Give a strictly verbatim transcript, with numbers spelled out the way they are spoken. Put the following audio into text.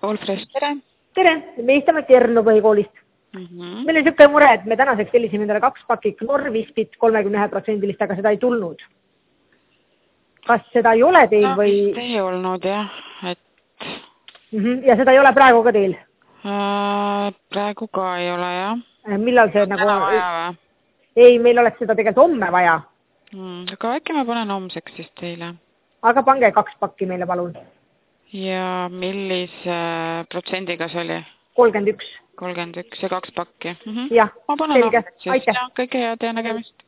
All Fresh, tere! Tere! Me istame Kernu põhikoolist. Mm -hmm. Meil on niisugune mure, et me tänaseks tellisime endale kaks pakik Norvispit kolmekümne ühe protsendilist, aga seda ei tulnud. Kas seda ei ole teil no, või... vist ei olnud, jah. Et... Mm -hmm. Ja seda ei ole praegu ka teil? Uh, praegu ka ei ole, jah. Millal see no, nagu... Vaja, või? Ei, meil oleks seda tegelikult homme vaja. Mm, aga äkki ma panen homseks siis teile. Aga pange kaks pakki meile, palun. Ja millise protsendiga see oli? kolmkümmend üks. kolmkümmend üks ja kaks pakki. Mm -hmm. Jah, ma panen selge. homseks siis. Ja, kõike head ja nägemist.